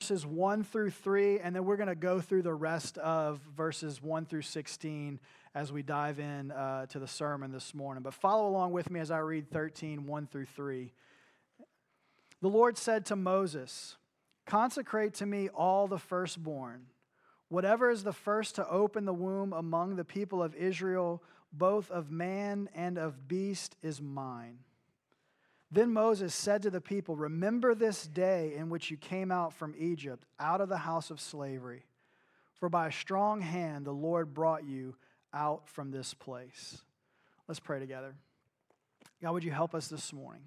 verses 1 through 3, and then we're going to go through the rest of verses 1 through 16 as we dive in to the sermon this morning. But follow along with me as I read 13, 1 through 3. The Lord said to Moses, "Consecrate to me all the firstborn. Whatever is the first to open the womb among the people of Israel, both of man and of beast, is mine." Then Moses said to the people, "Remember this day in which you came out from Egypt, out of the house of slavery. For by a strong hand the Lord brought you out from this place." Let's pray together. God, would you help us this morning?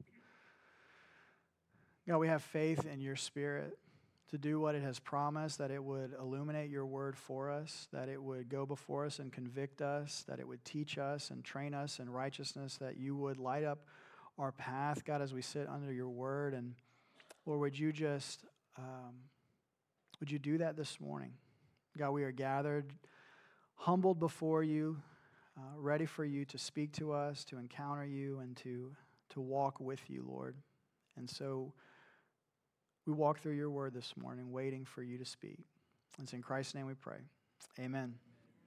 God, we have faith in your Spirit to do what it has promised, that it would illuminate your word for us, that it would go before us and convict us, that it would teach us and train us in righteousness, that you would light up our path, God, as we sit under your word. And Lord, would you just, would you do that this morning? God, we are gathered, humbled before you, ready for you to speak to us, to encounter you, and to walk with you, Lord. And so we walk through your word this morning, waiting for you to speak. It's in Christ's name we pray. Amen.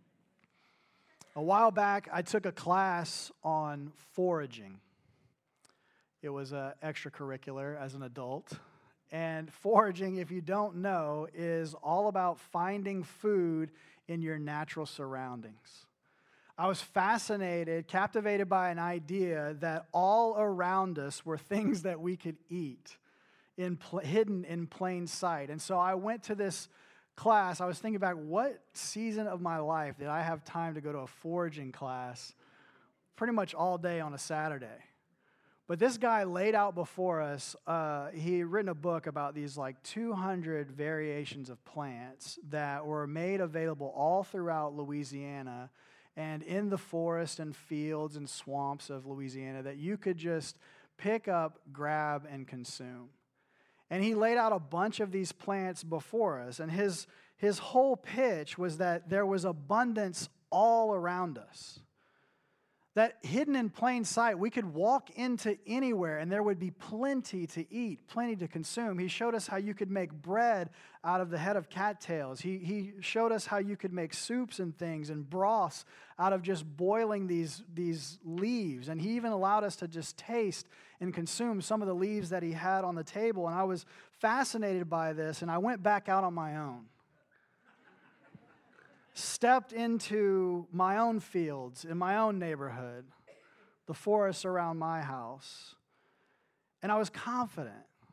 A while back, I took a class on foraging. It was extracurricular as an adult. And foraging, if you don't know, is all about finding food in your natural surroundings. I was fascinated, captivated by an idea that all around us were things that we could eat, hidden in plain sight. And so I went to this class. I was thinking back, what season of my life did I have time to go to a foraging class pretty much all day on a Saturday? But this guy laid out before us, he had written a book about these like 200 variations of plants that were made available all throughout Louisiana and in the forest and fields and swamps of Louisiana that you could just pick up, grab, and consume. And he laid out a bunch of these plants before us, and his whole pitch was that there was abundance all around us. That hidden in plain sight, we could walk into anywhere and there would be plenty to eat, plenty to consume. He showed us how you could make bread out of the head of cattails. He showed us how you could make soups and things and broths out of just boiling these leaves. And he even allowed us to just taste and consume some of the leaves that he had on the table. And I was fascinated by this, and I went back out on my own. Stepped into my own fields, in my own neighborhood, the forests around my house, and I was confident.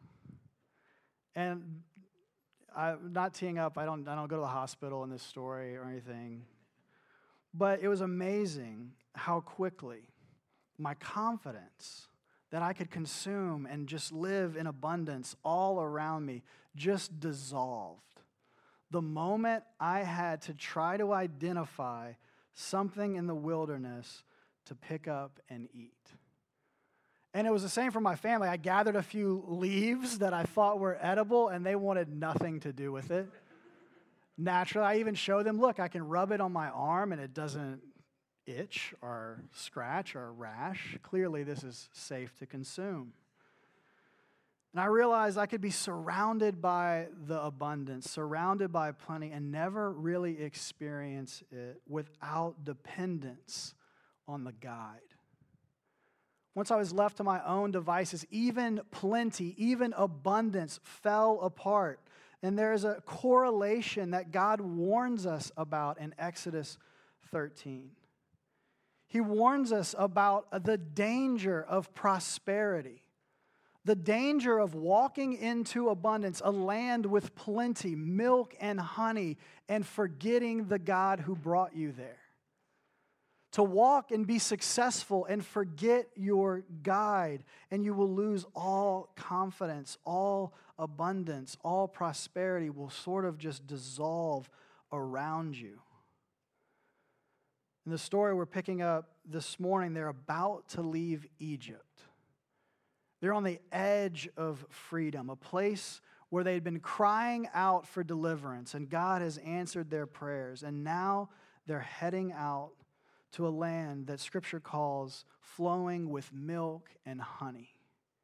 And I'm not teeing up, I don't go to the hospital in this story or anything, but it was amazing how quickly my confidence that I could consume and just live in abundance all around me just dissolved the moment I had to try to identify something in the wilderness to pick up and eat. And it was the same for my family. I gathered a few leaves that I thought were edible, and they wanted nothing to do with it. Naturally, I even showed them, look, I can rub it on my arm, and it doesn't itch or scratch or rash. Clearly, this is safe to consume. And I realized I could be surrounded by the abundance, surrounded by plenty, and never really experience it without dependence on the guide. Once I was left to my own devices, even plenty, even abundance fell apart. And there is a correlation that God warns us about in Exodus 13. He warns us about the danger of prosperity. The danger of walking into abundance, a land with plenty, milk and honey, and forgetting the God who brought you there. To walk and be successful and forget your guide, and you will lose all confidence, all abundance, all prosperity will sort of just dissolve around you. In the story we're picking up this morning, they're about to leave Egypt. They're on the edge of freedom, a place where they'd been crying out for deliverance, and God has answered their prayers. And now they're heading out to a land that Scripture calls flowing with milk and honey.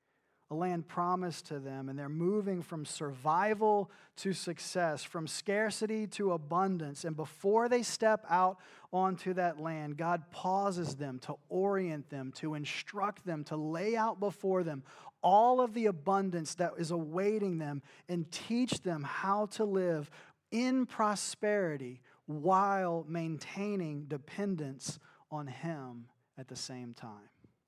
a land promised to them, and they're moving from survival to success, from scarcity to abundance. And before they step out onto that land, God pauses them to orient them, to instruct them, to lay out before them all of the abundance that is awaiting them and teach them how to live in prosperity while maintaining dependence on Him at the same time.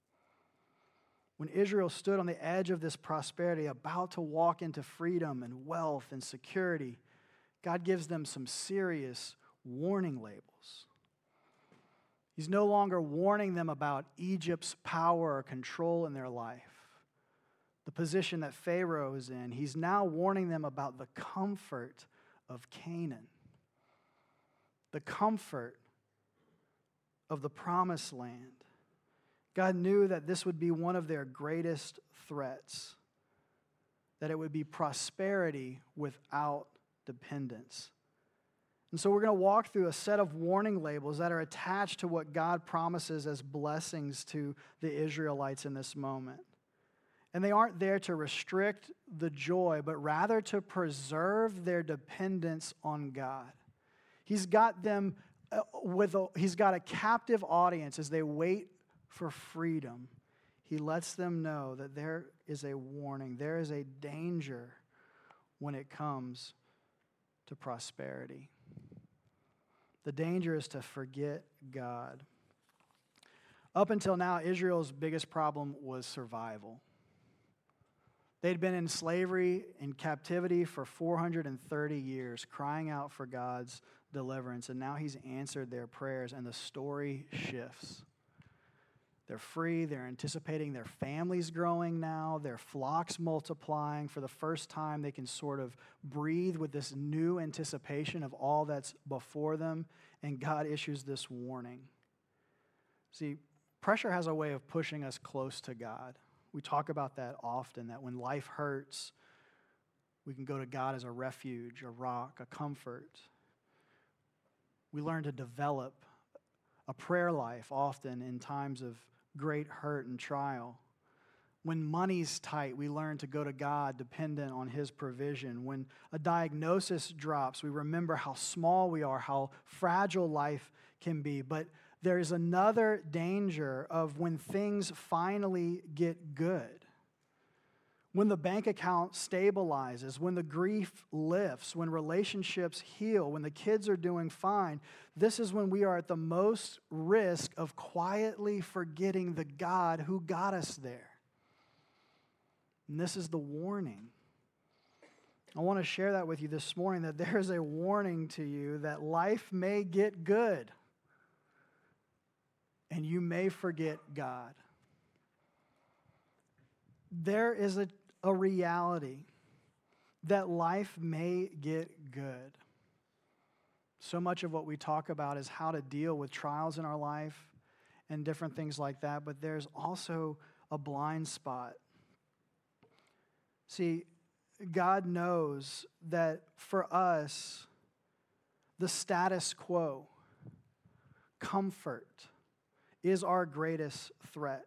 When Israel stood on the edge of this prosperity, about to walk into freedom and wealth and security, God gives them some serious warning labels. He's no longer warning them about Egypt's power or control in their life, the position that Pharaoh is in. He's now warning them about the comfort of Canaan, the comfort of the promised land. God knew that this would be one of their greatest threats, that it would be prosperity without dependence. And so we're going to walk through a set of warning labels that are attached to what God promises as blessings to the Israelites in this moment. And they aren't there to restrict the joy, but rather to preserve their dependence on God. He's got them he's got a captive audience as they wait for freedom. He lets them know that there is a warning, there is a danger when it comes to prosperity. The danger is to forget God. Up until now, Israel's biggest problem was survival. They'd been in slavery, in captivity for 430 years, crying out for God's deliverance, and now He's answered their prayers, and the story shifts. They're free. They're anticipating their families growing now, their flocks multiplying. For the first time, they can sort of breathe with this new anticipation of all that's before them, and God issues this warning. See, pressure has a way of pushing us close to God. We talk about that often, that when life hurts, we can go to God as a refuge, a rock, a comfort. We learn to develop a prayer life often in times of great hurt and trial. When money's tight, we learn to go to God dependent on His provision. When a diagnosis drops, we remember how small we are, how fragile life can be. But there is another danger of when things finally get good. When the bank account stabilizes, when the grief lifts, when relationships heal, when the kids are doing fine, this is when we are at the most risk of quietly forgetting the God who got us there. And this is the warning. I want to share that with you this morning, that there is a warning to you that life may get good and you may forget God. There is a reality that life may get good. So much of what we talk about is how to deal with trials in our life and different things like that, but there's also a blind spot. See, God knows that for us, the status quo, comfort, is our greatest threat.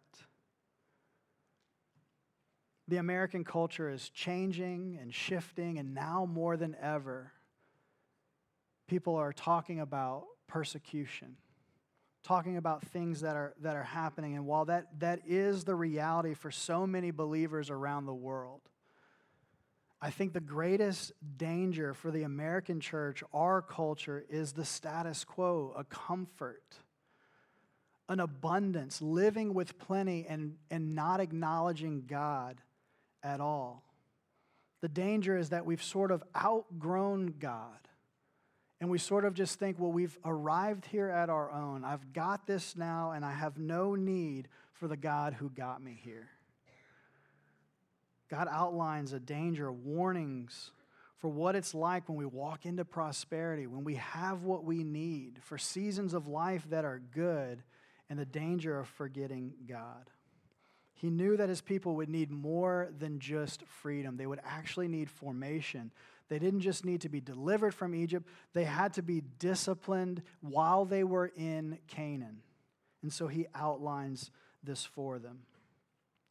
The American culture is changing and shifting, and now more than ever, people are talking about persecution, talking about things that are happening. And while that is the reality for so many believers around the world, I think the greatest danger for the American church, our culture, is the status quo, a comfort, an abundance, living with plenty and not acknowledging God at all. The danger is that we've sort of outgrown God, and we sort of just think, well, we've arrived here at our own. I've got this now, and I have no need for the God who got me here. God outlines a danger, warnings for what it's like when we walk into prosperity, when we have what we need, for seasons of life that are good, and the danger of forgetting God. He knew that His people would need more than just freedom. They would actually need formation. They didn't just need to be delivered from Egypt. They had to be disciplined while they were in Canaan. And so He outlines this for them.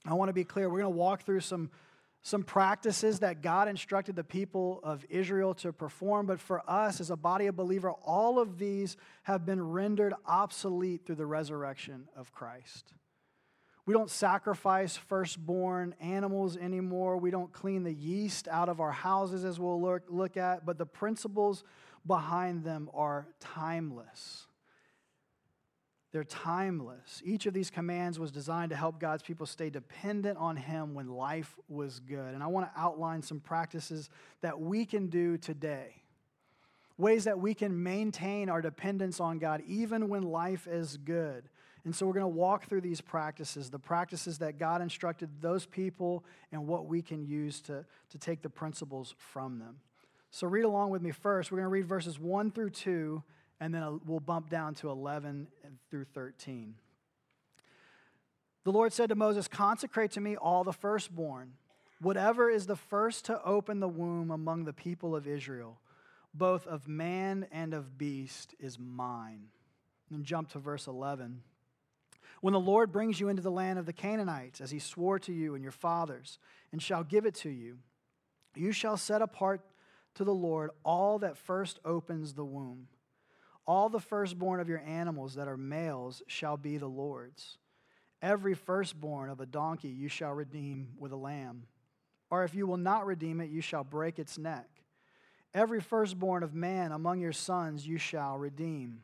I want to be clear. We're going to walk through some practices that God instructed the people of Israel to perform, but for us as a body of believers, all of these have been rendered obsolete through the resurrection of Christ. We don't sacrifice firstborn animals anymore. We don't clean the yeast out of our houses, as we'll look at, but the principles behind them are timeless. They're timeless. Each of these commands was designed to help God's people stay dependent on Him when life was good. And I want to outline some practices that we can do today, ways that we can maintain our dependence on God even when life is good. And so we're going to walk through these practices, the practices that God instructed those people and what we can use to take the principles from them. So read along with me first. We're going to read verses 1 through 2, and then we'll bump down to 11 through 13. The Lord said to Moses, "Consecrate to me all the firstborn, whatever is the first to open the womb among the people of Israel, both of man and of beast, is mine." And jump to verse 11. "When the Lord brings you into the land of the Canaanites, as He swore to you and your fathers, and shall give it to you, you shall set apart to the Lord all that first opens the womb. All the firstborn of your animals that are males shall be the Lord's. Every firstborn of a donkey you shall redeem with a lamb. Or if you will not redeem it, you shall break its neck. Every firstborn of man among your sons you shall redeem."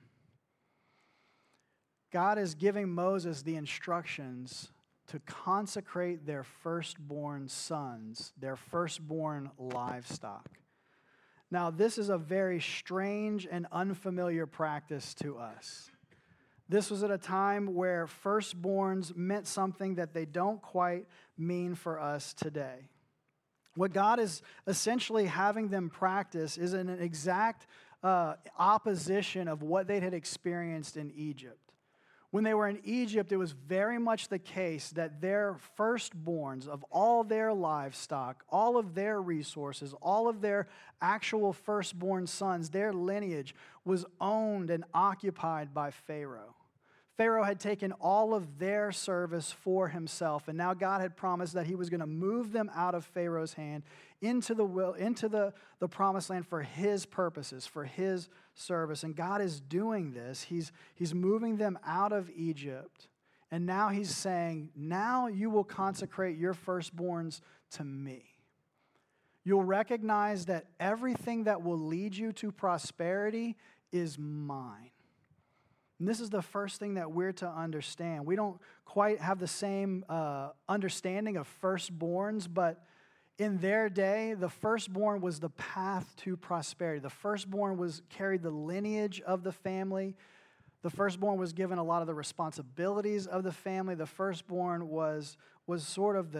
God is giving Moses the instructions to consecrate their firstborn sons, their firstborn livestock. Now, this is a very strange and unfamiliar practice to us. This was at a time where firstborns meant something that they don't quite mean for us today. What God is essentially having them practice is an exact opposition of what they had experienced in Egypt. When they were in Egypt, it was very much the case that their firstborns of all their livestock, all of their resources, all of their actual firstborn sons, their lineage was owned and occupied by Pharaoh. Pharaoh had taken all of their service for himself, and now God had promised that He was going to move them out of Pharaoh's hand into the promised land for His purposes, for His service. And God is doing this. He's moving them out of Egypt, and now He's saying, now you will consecrate your firstborns to me. You'll recognize that everything that will lead you to prosperity is mine. And this is the first thing that we're to understand. We don't quite have the same understanding of firstborns, but in their day, the firstborn was the path to prosperity. The firstborn carried the lineage of the family. The firstborn was given a lot of the responsibilities of the family. The firstborn was sort of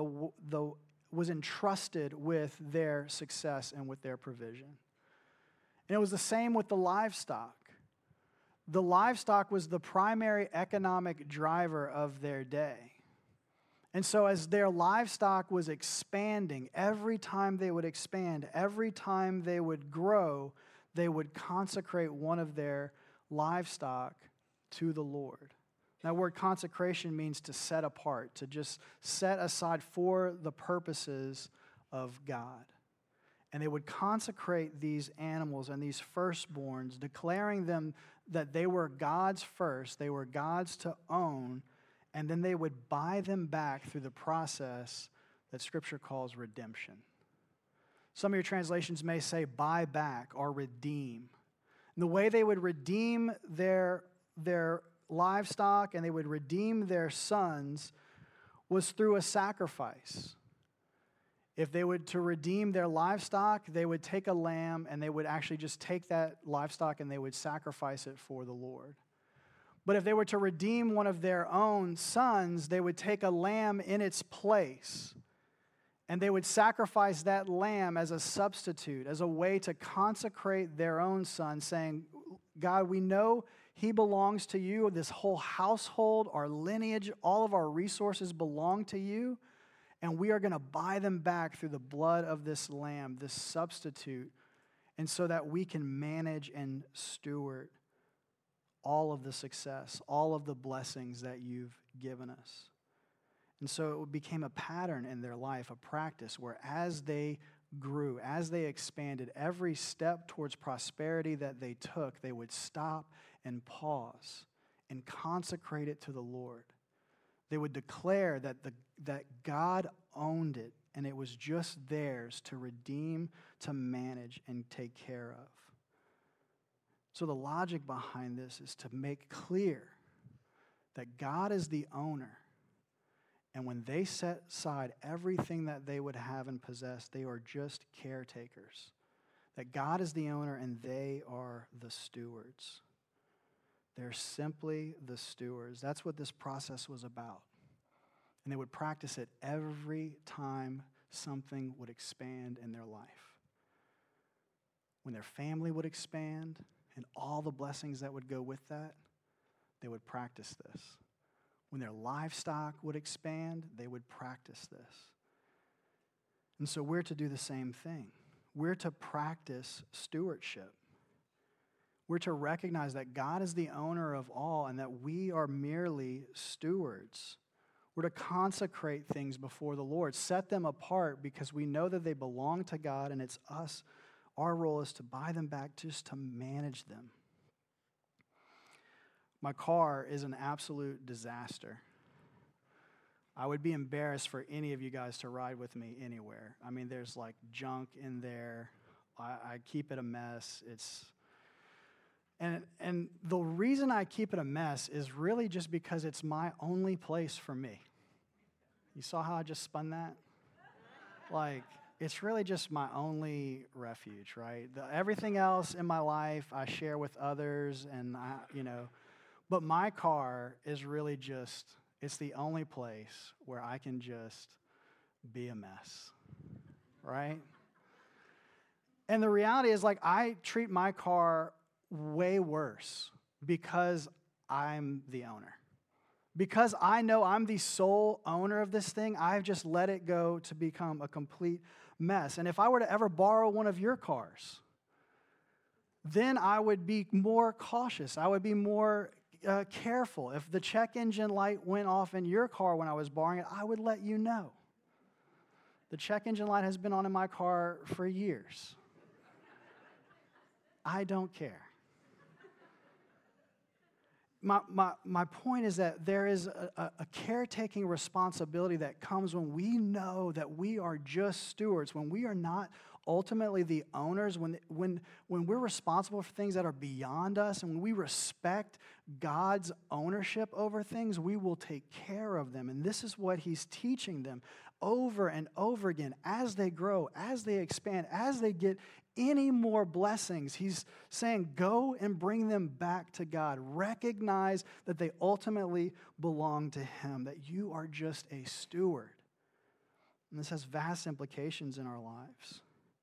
was entrusted with their success and with their provision. And it was the same with the livestock. The livestock was the primary economic driver of their day. And so as their livestock was expanding, every time they would expand, every time they would grow, they would consecrate one of their livestock to the Lord. That word consecration means to set apart, to just set aside for the purposes of God. And they would consecrate these animals and these firstborns, declaring them that they were God's first, they were God's to own, and then they would buy them back through the process that Scripture calls redemption. Some of your translations may say buy back or redeem. And the way they would redeem their livestock and they would redeem their sons was through a sacrifice. If they would to redeem their livestock, they would take a lamb and they would actually just take that livestock and they would sacrifice it for the Lord. But if they were to redeem one of their own sons, they would take a lamb in its place and they would sacrifice that lamb as a substitute, as a way to consecrate their own son, saying, God, we know he belongs to you. This whole household, our lineage, all of our resources belong to you. And we are going to buy them back through the blood of this lamb, this substitute, and so that we can manage and steward all of the success, all of the blessings that you've given us. And so it became a pattern in their life, a practice where as they grew, as they expanded, every step towards prosperity that they took, they would stop and pause and consecrate it to the Lord. They would declare that God owned it and it was just theirs to redeem, to manage, and take care of. So the logic behind this is to make clear that God is the owner. And when they set aside everything that they would have and possess, they are just caretakers. That God is the owner and they are the stewards. They're simply the stewards. That's what this process was about. And they would practice it every time something would expand in their life. When their family would expand and all the blessings that would go with that, they would practice this. When their livestock would expand, they would practice this. And so we're to do the same thing. We're to practice stewardship. We're to recognize that God is the owner of all and that we are merely stewards. We're to consecrate things before the Lord, set them apart because we know that they belong to God and it's us. Our role is to buy them back, just to manage them. My car is an absolute disaster. I would be embarrassed for any of you guys to ride with me anywhere. I mean, there's like junk in there. I keep it a mess. And the reason I keep it a mess is really just because it's my only place for me. You saw how I just spun that? Like, it's really just my only refuge, right? Everything else in my life I share with others and but my car is really just, it's the only place where I can just be a mess, right? And the reality is, like, I treat my car way worse because I'm the owner. Because I know I'm the sole owner of this thing, I've just let it go to become a complete mess. And if I were to ever borrow one of your cars, then I would be more cautious. I would be more careful. If the check engine light went off in your car when I was borrowing it, I would let you know. The check engine light has been on in my car for years. I don't care. My point is that there is a caretaking responsibility that comes when we know that we are just stewards, when we are not ultimately the owners, when we're responsible for things that are beyond us, and when we respect God's ownership over things, we will take care of them. And this is what he's teaching them over and over again as they grow, as they expand, as they get any more blessings. He's saying, go and bring them back to God. Recognize that they ultimately belong to him, that you are just a steward. And this has vast implications in our lives.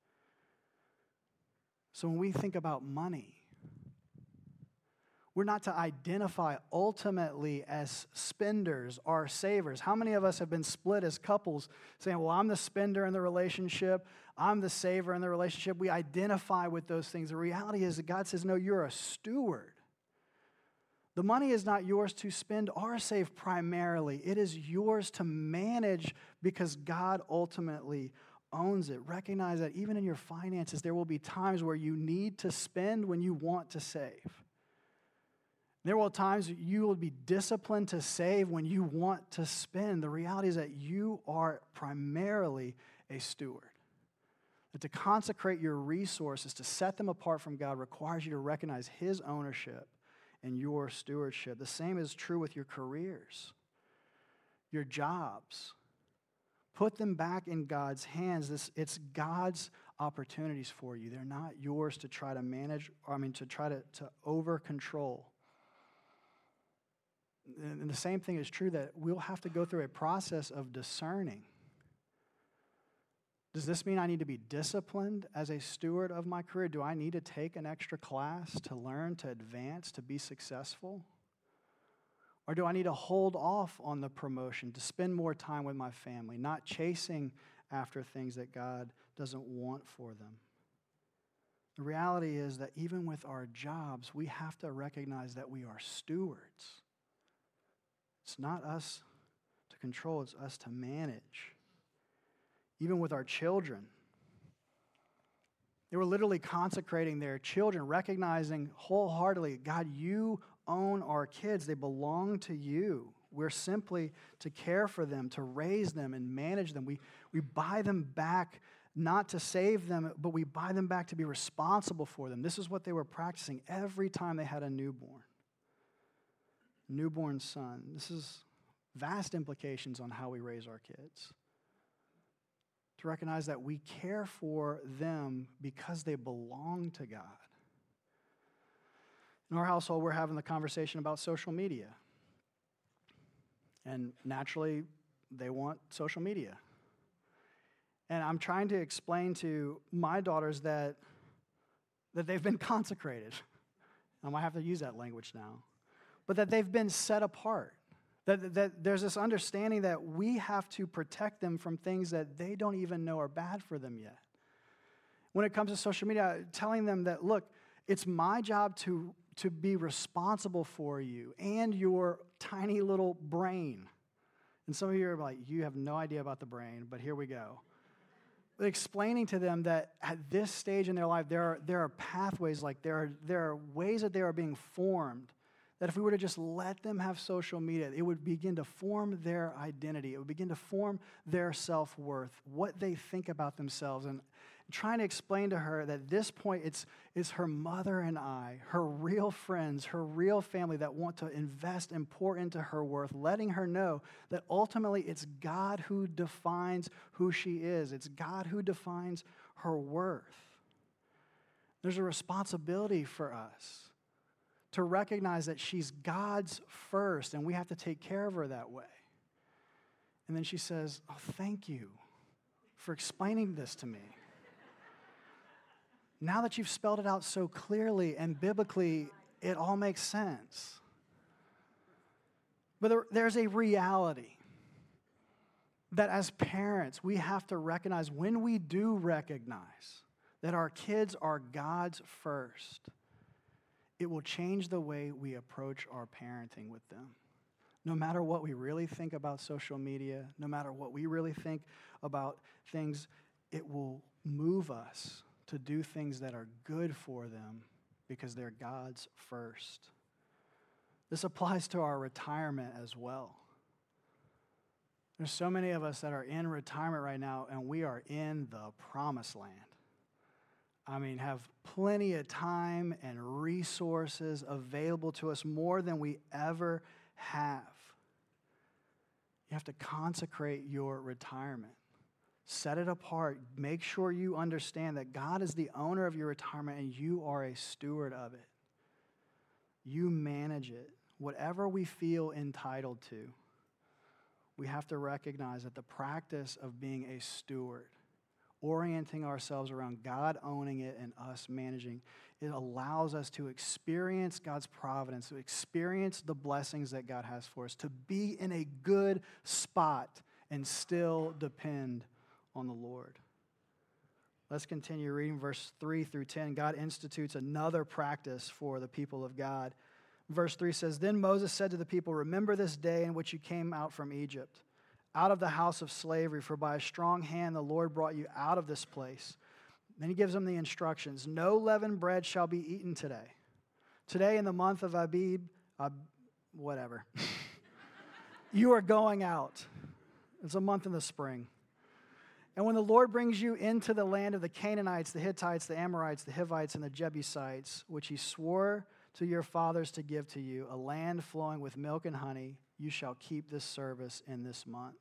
So when we think about money, we're not to identify ultimately as spenders or savers. How many of us have been split as couples saying, well, I'm the spender in the relationship, I'm the saver in the relationship? We identify with those things. The reality is that God says, no, you're a steward. The money is not yours to spend or save primarily. It is yours to manage because God ultimately owns it. Recognize that even in your finances, there will be times where you need to spend when you want to save. There will be times you will be disciplined to save when you want to spend. The reality is that you are primarily a steward. That to consecrate your resources, to set them apart from God, requires you to recognize his ownership and your stewardship. The same is true with your careers, your jobs. Put them back in God's hands. It's God's opportunities for you. They're not yours to try to manage, to try to over-control. And the same thing is true that we'll have to go through a process of discerning. Does this mean I need to be disciplined as a steward of my career? Do I need to take an extra class to learn, to advance, to be successful? Or do I need to hold off on the promotion, to spend more time with my family, not chasing after things that God doesn't want for them? The reality is that even with our jobs, we have to recognize that we are stewards. It's not us to control. It's us to manage. Even with our children. They were literally consecrating their children, recognizing wholeheartedly, God, you own our kids. They belong to you. We're simply to care for them, to raise them and manage them. We buy them back not to save them, but we buy them back to be responsible for them. This is what they were practicing every time they had a newborn son. This is vast implications on how we raise our kids. To recognize that we care for them because they belong to God. In our household, we're having the conversation about social media. And naturally, they want social media. And I'm trying to explain to my daughters that they've been consecrated. I might have to use that language now. But that they've been set apart. That there's this understanding that we have to protect them from things that they don't even know are bad for them yet. When it comes to social media, telling them that, look, it's my job to be responsible for you and your tiny little brain. And some of you are like, you have no idea about the brain, but here we go. But explaining to them that at this stage in their life, there are pathways, like there are ways that they are being formed, that if we were to just let them have social media, it would begin to form their identity. It would begin to form their self-worth, what they think about themselves. And trying to explain to her that at this point, it's her mother and I, her real friends, her real family that want to invest and pour into her worth, letting her know that ultimately it's God who defines who she is. It's God who defines her worth. There's a responsibility for us to recognize that she's God's first, and we have to take care of her that way. And then she says, oh, thank you for explaining this to me. Now that you've spelled it out so clearly and biblically, it all makes sense. But there's a reality that as parents, we have to recognize when we do recognize that our kids are God's first, it will change the way we approach our parenting with them. No matter what we really think about social media, no matter what we really think about things, it will move us to do things that are good for them because they're God's first. This applies to our retirement as well. There's so many of us that are in retirement right now, and we are in the promised land. I mean, have plenty of time and resources available to us, more than we ever have. You have to consecrate your retirement. Set it apart. Make sure you understand that God is the owner of your retirement and you are a steward of it. You manage it. Whatever we feel entitled to, we have to recognize that the practice of being a steward, orienting ourselves around God owning it and us managing, it allows us to experience God's providence, to experience the blessings that God has for us, to be in a good spot and still depend on the Lord. Let's continue reading verse 3 through 10. God institutes another practice for the people of God. Verse 3 says, Then Moses said to the people, Remember this day in which you came out from Egypt, out of the house of slavery, for by a strong hand the Lord brought you out of this place. Then he gives them the instructions. No leavened bread shall be eaten today. Today in the month of Abib, whatever. You are going out. It's a month in the spring. And when the Lord brings you into the land of the Canaanites, the Hittites, the Amorites, the Hivites, and the Jebusites, which he swore to your fathers to give to you, a land flowing with milk and honey, you shall keep this service in this month.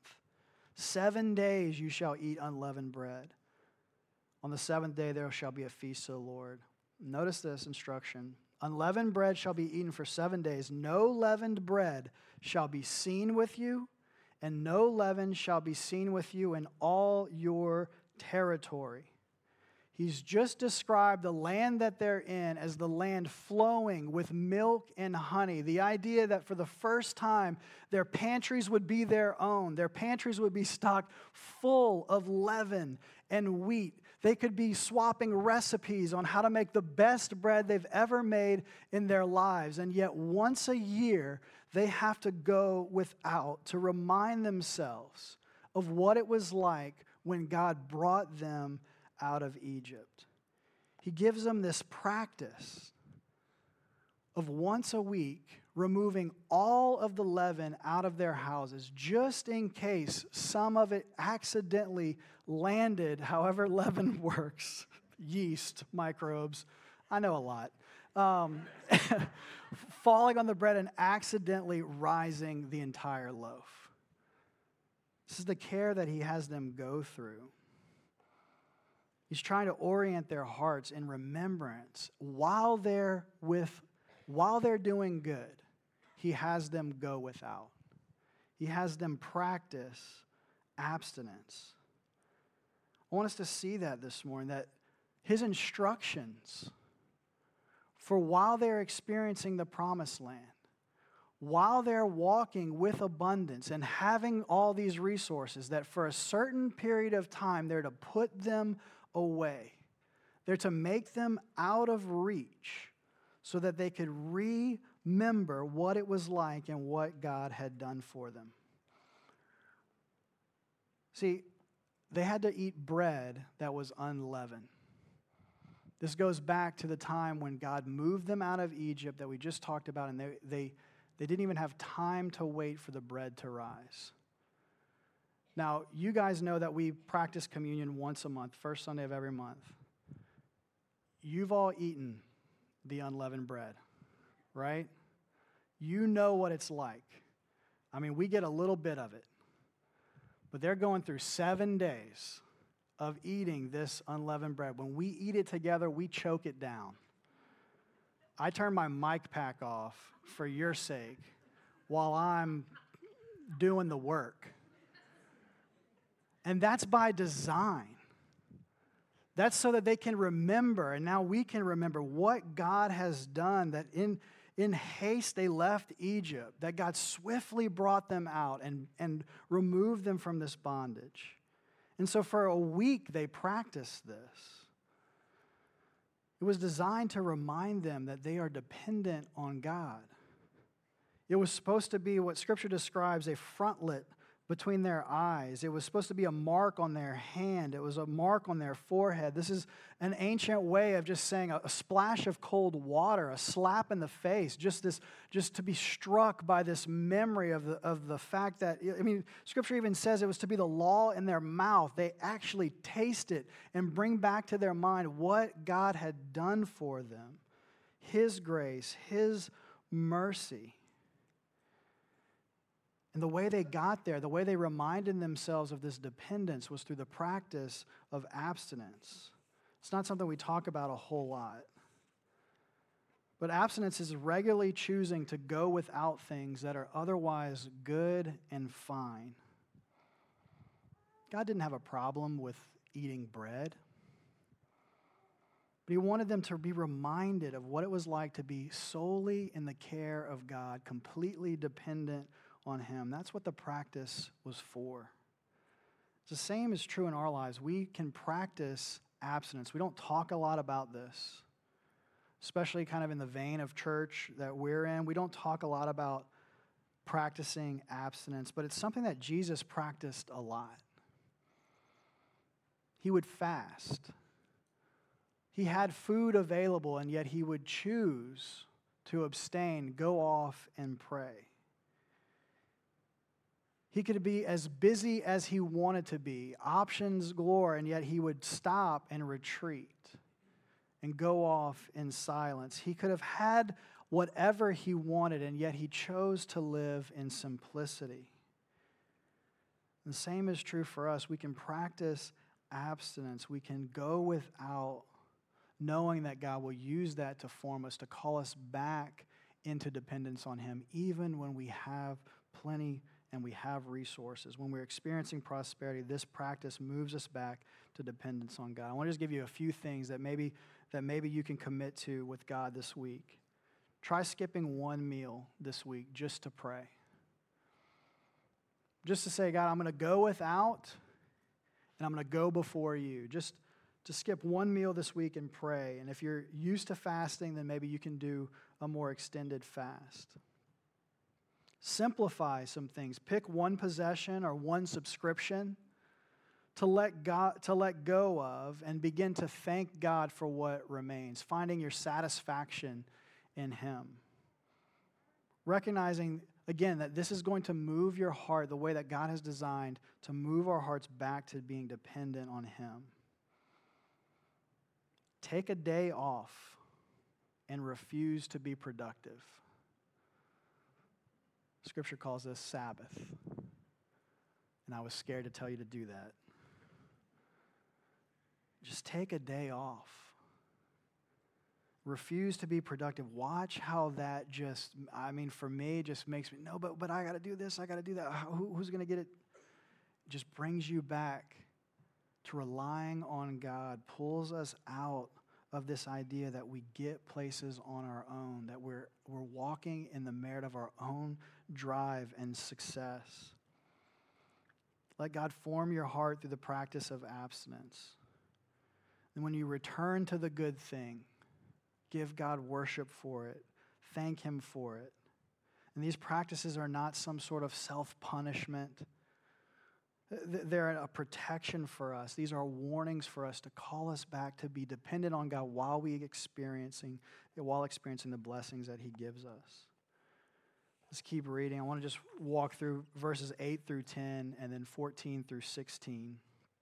7 days you shall eat unleavened bread. On the seventh day there shall be a feast to the Lord. Notice this instruction. Unleavened bread shall be eaten for 7 days. No leavened bread shall be seen with you, and no leaven shall be seen with you in all your territory. He's just described the land that they're in as the land flowing with milk and honey. The idea that for the first time, their pantries would be their own. Their pantries would be stocked full of leaven and wheat, They could be swapping recipes on how to make the best bread they've ever made in their lives. And yet once a year, they have to go without to remind themselves of what it was like when God brought them out of Egypt. He gives them this practice of once a week removing all of the leaven out of their houses, just in case some of it accidentally landed, however leaven works, yeast, microbes, I know a lot, falling on the bread and accidentally rising the entire loaf. This is the care that he has them go through. He's trying to orient their hearts in remembrance while they're doing good. He has them go without. He has them practice abstinence. I want us to see that this morning, that his instructions for while they're experiencing the promised land, while they're walking with abundance and having all these resources, that for a certain period of time they're to put them away. They're to make them out of reach so that they could remember what it was like and what God had done for them. See, they had to eat bread that was unleavened. This goes back to the time when God moved them out of Egypt that we just talked about, and they didn't even have time to wait for the bread to rise. Now, you guys know that we practice communion once a month, first Sunday of every month. You've all eaten the unleavened bread, right? You know what it's like. I mean, we get a little bit of it. But they're going through 7 days of eating this unleavened bread. When we eat it together, we choke it down. I turn my mic pack off for your sake while I'm doing the work. And that's by design. That's so that they can remember, and now we can remember what God has done, that in haste they left Egypt, that God swiftly brought them out and removed them from this bondage. And so for a week they practiced this. It was designed to remind them that they are dependent on God. It was supposed to be what Scripture describes a frontlet between their eyes. It was supposed to be a mark on their hand. It was a mark on their forehead. This is an ancient way of just saying a splash of cold water, a slap in the face, just to be struck by this memory of the fact that, I mean, Scripture even says it was to be the law in their mouth. They actually taste it and bring back to their mind what God had done for them, His grace, His mercy. And the way they got there, the way they reminded themselves of this dependence was through the practice of abstinence. It's not something we talk about a whole lot. But abstinence is regularly choosing to go without things that are otherwise good and fine. God didn't have a problem with eating bread. But He wanted them to be reminded of what it was like to be solely in the care of God, completely dependent on Him. That's what the practice was for. The same is true in our lives. We can practice abstinence. We don't talk a lot about this, especially kind of in the vein of church that we're in. We don't talk a lot about practicing abstinence, but it's something that Jesus practiced a lot. He would fast. He had food available, and yet He would choose to abstain, go off and pray. He could be as busy as He wanted to be, options galore, and yet He would stop and retreat and go off in silence. He could have had whatever He wanted, and yet He chose to live in simplicity. The same is true for us. We can practice abstinence. We can go without, knowing that God will use that to form us, to call us back into dependence on Him, even when we have plenty and we have resources. When we're experiencing prosperity, this practice moves us back to dependence on God. I want to just give you a few things that maybe you can commit to with God this week. Try skipping one meal this week just to pray. Just to say, God, I'm going to go without, and I'm going to go before You. Just to skip one meal this week and pray. And if you're used to fasting, then maybe you can do a more extended fast. Simplify some things. Pick one possession or one subscription to let go of and begin to thank God for what remains, finding your satisfaction in Him. Recognizing, again, that this is going to move your heart the way that God has designed to move our hearts back to being dependent on Him. Take a day off and refuse to be productive. Scripture calls this Sabbath, and I was scared to tell you to do that. Just take a day off. Refuse to be productive. Watch how that for me, just makes me, no, but I got to do this, I got to do that. Who's going to get it? It just brings you back to relying on God, pulls us out of this idea that we get places on our own, that we're walking in the merit of our own drive and success. Let God form your heart through the practice of abstinence. And when you return to the good thing, give God worship for it. Thank Him for it. And these practices are not some sort of self-punishment. They're a protection for us. These are warnings for us to call us back to be dependent on God while experiencing the blessings that He gives us. Let's keep reading. I want to just walk through verses 8 through 10 and then 14 through 16.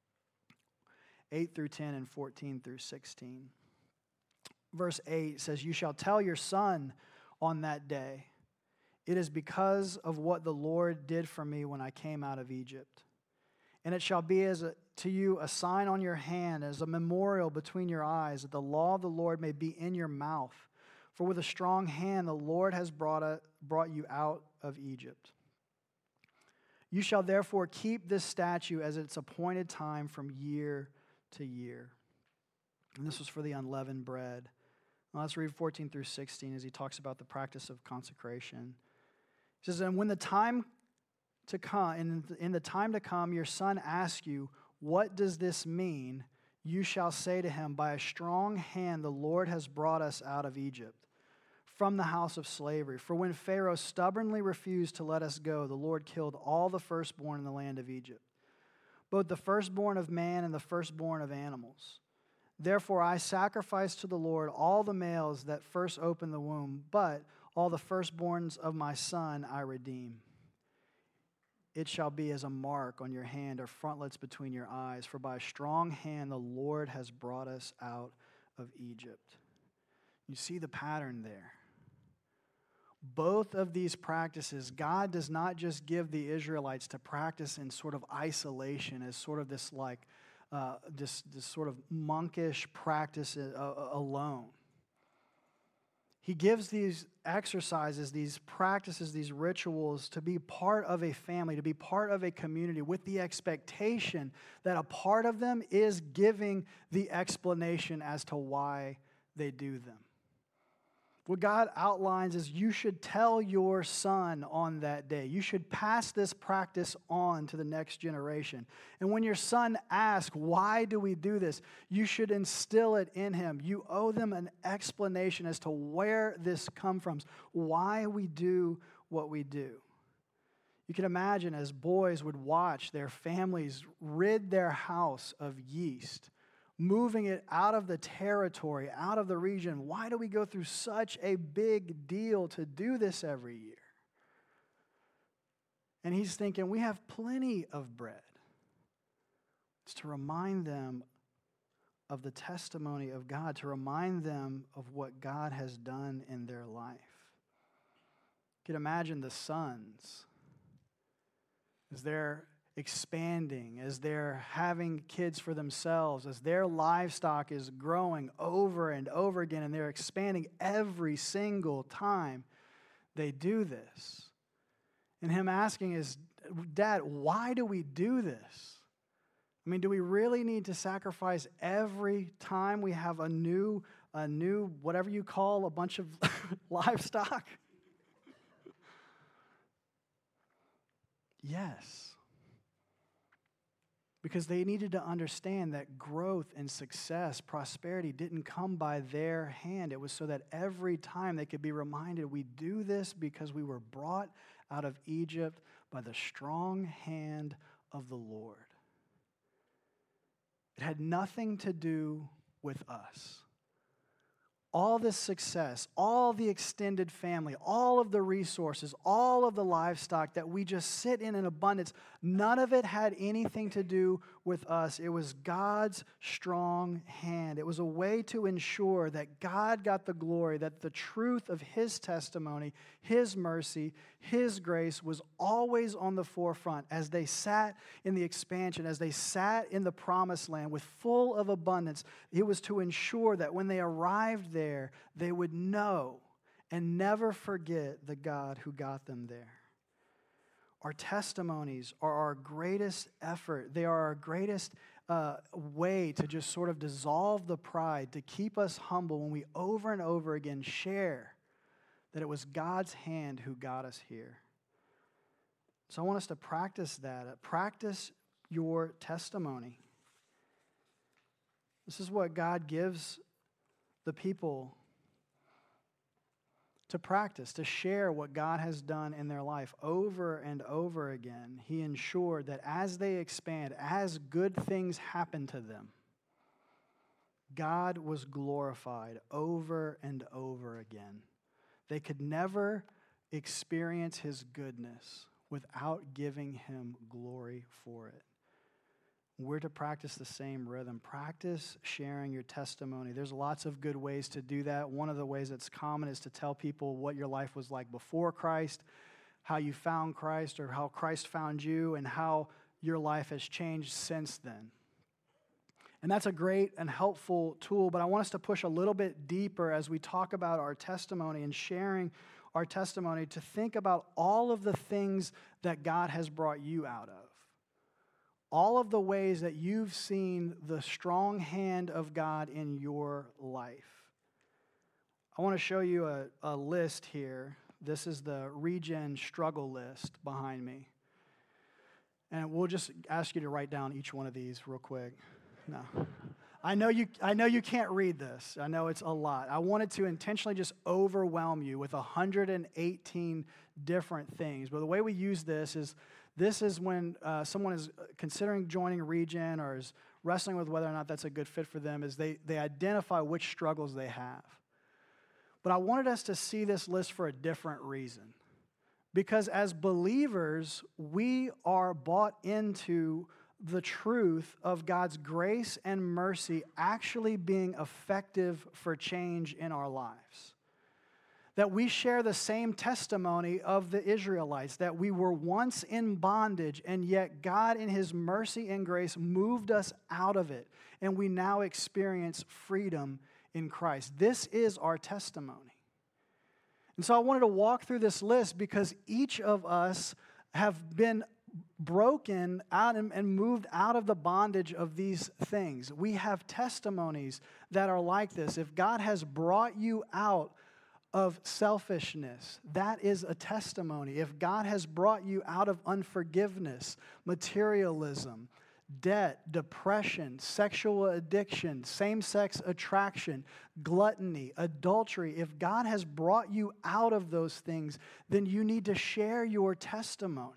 8 through 10 and 14 through 16. Verse 8 says, "You shall tell your son on that day, it is because of what the Lord did for me when I came out of Egypt. And it shall be to you a sign on your hand, as a memorial between your eyes, that the law of the Lord may be in your mouth. For with a strong hand the Lord has brought you out of Egypt. You shall therefore keep this statute as its appointed time from year to year." And this was for the unleavened bread. Now let's read 14 through 16 as he talks about the practice of consecration. He says, "And when the time to come, in the time to come, your son asks you, 'What does this mean?' You shall say to him, 'By a strong hand the Lord has brought us out of Egypt, from the house of slavery. For when Pharaoh stubbornly refused to let us go, the Lord killed all the firstborn in the land of Egypt, both the firstborn of man and the firstborn of animals. Therefore I sacrifice to the Lord all the males that first opened the womb, but all the firstborns of my son I redeem. It shall be as a mark on your hand or frontlets between your eyes, for by a strong hand the Lord has brought us out of Egypt." You see the pattern there. Both of these practices, God does not just give the Israelites to practice in sort of isolation as sort of this sort of monkish practice alone. He gives these exercises, these practices, these rituals to be part of a family, to be part of a community, with the expectation that a part of them is giving the explanation as to why they do them. What God outlines is you should tell your son on that day. You should pass this practice on to the next generation. And when your son asks, "Why do we do this?" you should instill it in him. You owe them an explanation as to where this comes from, why we do what we do. You can imagine as boys would watch their families rid their house of yeast, moving it out of the territory, out of the region. Why do we go through such a big deal to do this every year? And he's thinking, we have plenty of bread. It's to remind them of the testimony of God, to remind them of what God has done in their life. You can imagine the sons as they're expanding, as they're having kids for themselves, as their livestock is growing over and over again, and they're expanding every single time they do this. And him asking is, "Dad, why do we do this? I mean, do we really need to sacrifice every time we have a new, whatever you call a bunch of livestock?" Yes. because they needed to understand that growth and success, prosperity didn't come by their hand. It was so that every time they could be reminded, we do this because we were brought out of Egypt by the strong hand of the Lord. It had nothing to do with us. All this success, all the extended family, all of the resources, all of the livestock that we just sit in abundance, none of it had anything to do with us. It was God's strong hand. It was a way to ensure that God got the glory, that the truth of His testimony, His mercy, His grace was always on the forefront as they sat in the expansion, as they sat in the promised land with full of abundance. It was to ensure that when they arrived there, they would know and never forget the God who got them there. Our testimonies are our greatest effort. They are our greatest way to just sort of dissolve the pride, to keep us humble when we over and over again share that it was God's hand who got us here. So I want us to practice that. Practice your testimony. This is what God gives the people to practice, to share what God has done in their life over and over again. He ensured that as they expand, as good things happen to them, God was glorified over and over again. They could never experience His goodness without giving Him glory for it. We're to practice the same rhythm. Practice sharing your testimony. There's lots of good ways to do that. One of the ways that's common is to tell people what your life was like before Christ, how you found Christ, or how Christ found you, and how your life has changed since then. And that's a great and helpful tool, but I want us to push a little bit deeper as we talk about our testimony and sharing our testimony, to think about all of the things that God has brought you out of. All of the ways that you've seen the strong hand of God in your life. I want to show you a list here. This is the Regen struggle list behind me. And we'll just ask you to write down each one of these real quick. No. I know you can't read this. I know it's a lot. I wanted to intentionally just overwhelm you with 118 different things. But the way we use this is when someone is considering joining Regen or is wrestling with whether or not that's a good fit for them, is they identify which struggles they have. But I wanted us to see this list for a different reason. Because as believers, we are bought into the truth of God's grace and mercy actually being effective for change in our lives. That we share the same testimony of the Israelites, that we were once in bondage, and yet God in His mercy and grace moved us out of it, and we now experience freedom in Christ. This is our testimony. And so I wanted to walk through this list because each of us have been broken out and moved out of the bondage of these things. We have testimonies that are like this. If God has brought you out of selfishness, that is a testimony. If God has brought you out of unforgiveness, materialism, debt, depression, sexual addiction, same-sex attraction, gluttony, adultery, if God has brought you out of those things, then you need to share your testimony.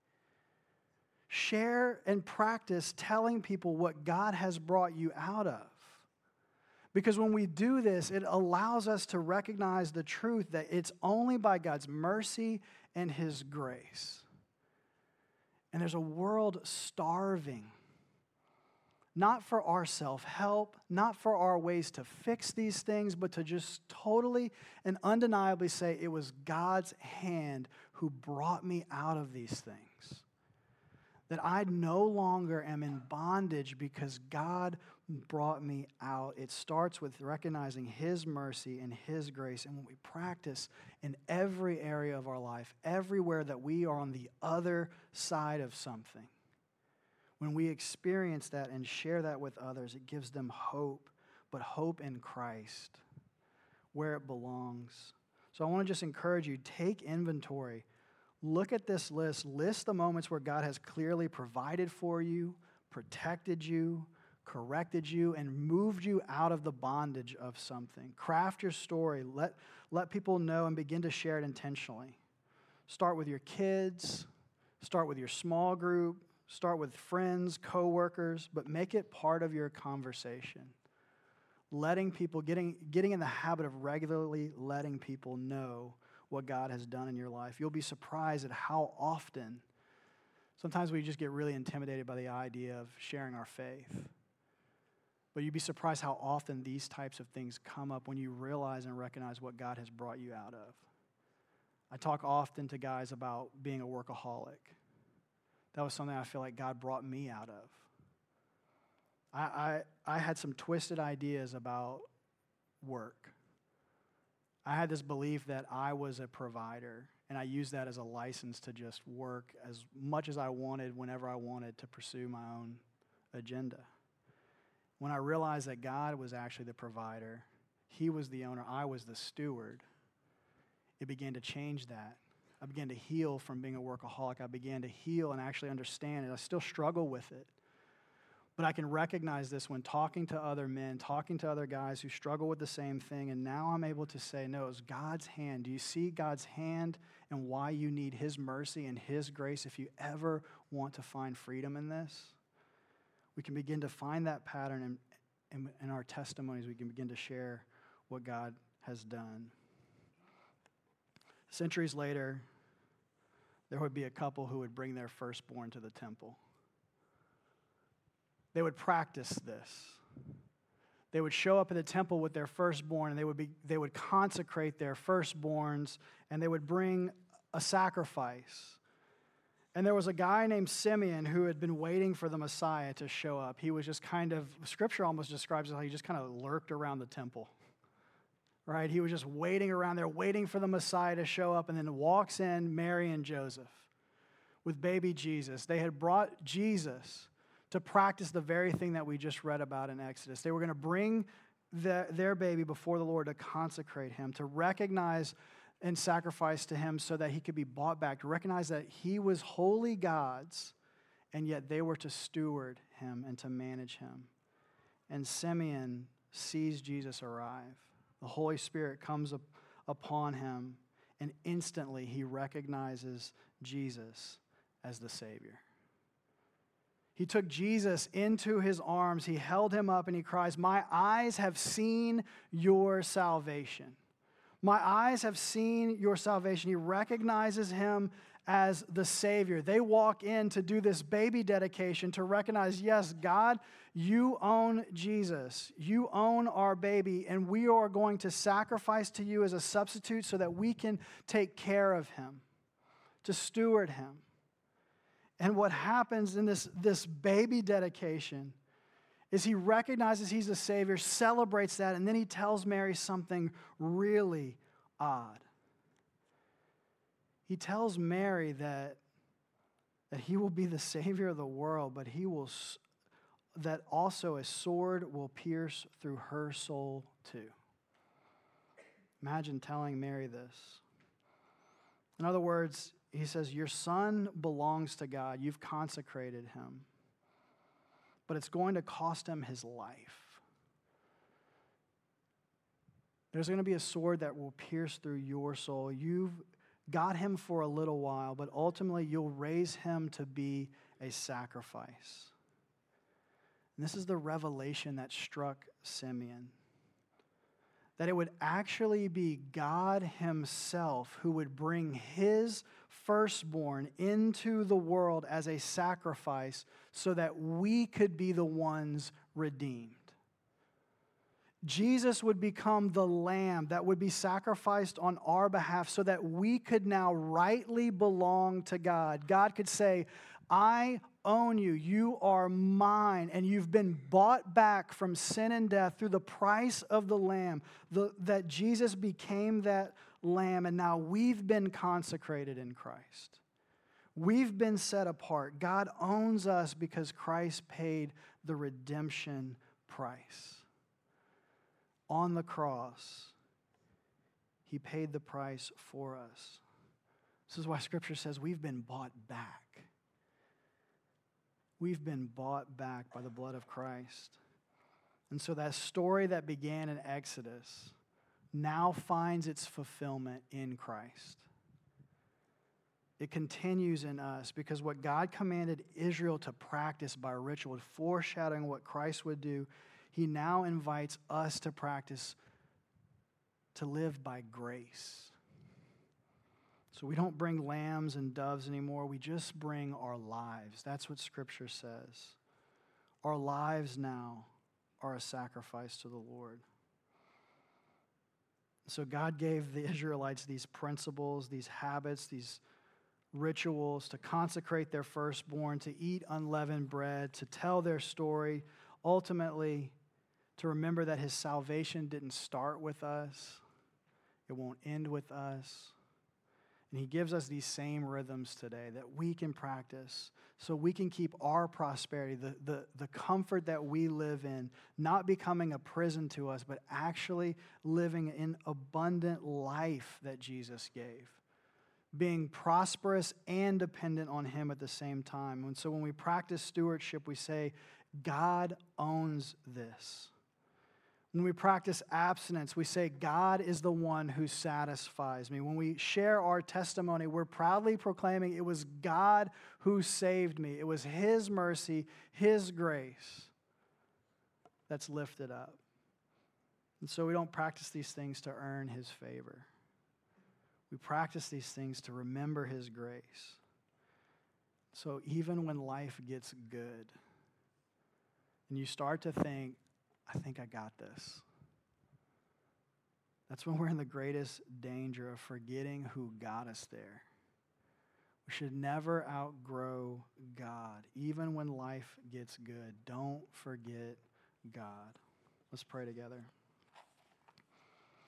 Share and practice telling people what God has brought you out of. Because when we do this, it allows us to recognize the truth that it's only by God's mercy and His grace. And there's a world starving, not for our self-help, not for our ways to fix these things, but to just totally and undeniably say it was God's hand who brought me out of these things. That I no longer am in bondage because God brought me out. It starts with recognizing His mercy and His grace. And when we practice in every area of our life, everywhere that we are on the other side of something, when we experience that and share that with others, it gives them hope, but hope in Christ, where it belongs. So I want to just encourage you, take inventory. Look at this list. List the moments where God has clearly provided for you, protected you, corrected you, and moved you out of the bondage of something. Craft your story. Let people know and begin to share it intentionally. Start with your kids. Start with your small group. Start with friends, coworkers, but make it part of your conversation. Letting people, getting in the habit of regularly letting people know what God has done in your life. You'll be surprised at how often, sometimes we just get really intimidated by the idea of sharing our faith. But you'd be surprised how often these types of things come up when you realize and recognize what God has brought you out of. I talk often to guys about being a workaholic. That was something I feel like God brought me out of. I had some twisted ideas about work. I had this belief that I was a provider, and I used that as a license to just work as much as I wanted, whenever I wanted, to pursue my own agenda. When I realized that God was actually the provider, He was the owner, I was the steward, it began to change that. I began to heal from being a workaholic. I began to heal and actually understand it. I still struggle with it. But I can recognize this when talking to other men, talking to other guys who struggle with the same thing, and now I'm able to say, no, it's God's hand. Do you see God's hand and why you need His mercy and His grace if you ever want to find freedom in this? We can begin to find that pattern in our testimonies. We can begin to share what God has done. Centuries later, there would be a couple who would bring their firstborn to the temple. They would practice this. They would show up at the temple with their firstborn, and they would consecrate their firstborns, and they would bring a sacrifice. And there was a guy named Simeon who had been waiting for the Messiah to show up. He was just Scripture almost describes it how he just kind of lurked around the temple. Right? He was just waiting around there, waiting for the Messiah to show up, and then walks in Mary and Joseph with baby Jesus. They had brought Jesus to practice the very thing that we just read about in Exodus. They were going to bring their baby before the Lord to consecrate him, to recognize and sacrifice to him so that he could be bought back, to recognize that he was wholly God's, and yet they were to steward him and to manage him. And Simeon sees Jesus arrive. The Holy Spirit comes upon him, and instantly he recognizes Jesus as the Savior. He took Jesus into his arms, he held him up, and he cries, "My eyes have seen your salvation." My eyes have seen your salvation. He recognizes him as the Savior. They walk in to do this baby dedication to recognize, yes, God, you own Jesus. You own our baby, and we are going to sacrifice to you as a substitute so that we can take care of him, to steward him. And what happens in this baby dedication is he recognizes he's the Savior, celebrates that, and then he tells Mary something really odd. He tells Mary that he will be the Savior of the world, but that also a sword will pierce through her soul too. Imagine telling Mary this. In other words, he says, your son belongs to God. You've consecrated him. But it's going to cost him his life. There's going to be a sword that will pierce through your soul. You've got him for a little while, but ultimately you'll raise him to be a sacrifice. And this is the revelation that struck Simeon. That it would actually be God himself who would bring his firstborn into the world as a sacrifice so that we could be the ones redeemed. Jesus would become the lamb that would be sacrificed on our behalf so that we could now rightly belong to God. God could say, I own you. You are mine, and you've been bought back from sin and death through the price of the lamb, that Jesus became that lamb, and now we've been consecrated in Christ. We've been set apart. God owns us because Christ paid the redemption price. On the cross, he paid the price for us. This is why Scripture says we've been bought back. We've been bought back by the blood of Christ. And so that story that began in Exodus now finds its fulfillment in Christ. It continues in us because what God commanded Israel to practice by ritual, foreshadowing what Christ would do, he now invites us to practice, to live by grace. So we don't bring lambs and doves anymore. We just bring our lives. That's what Scripture says. Our lives now are a sacrifice to the Lord. So God gave the Israelites these principles, these habits, these rituals to consecrate their firstborn, to eat unleavened bread, to tell their story, ultimately to remember that his salvation didn't start with us. It won't end with us. And he gives us these same rhythms today that we can practice so we can keep our prosperity, the comfort that we live in, not becoming a prison to us, but actually living in abundant life that Jesus gave. Being prosperous and dependent on him at the same time. And so when we practice stewardship, we say, God owns this. When we practice abstinence, we say, God is the one who satisfies me. When we share our testimony, we're proudly proclaiming it was God who saved me. It was his mercy, his grace that's lifted up. And so we don't practice these things to earn his favor. We practice these things to remember his grace. So even when life gets good, and you start to think, I think I got this. That's when we're in the greatest danger of forgetting who got us there. We should never outgrow God. Even when life gets good, don't forget God. Let's pray together.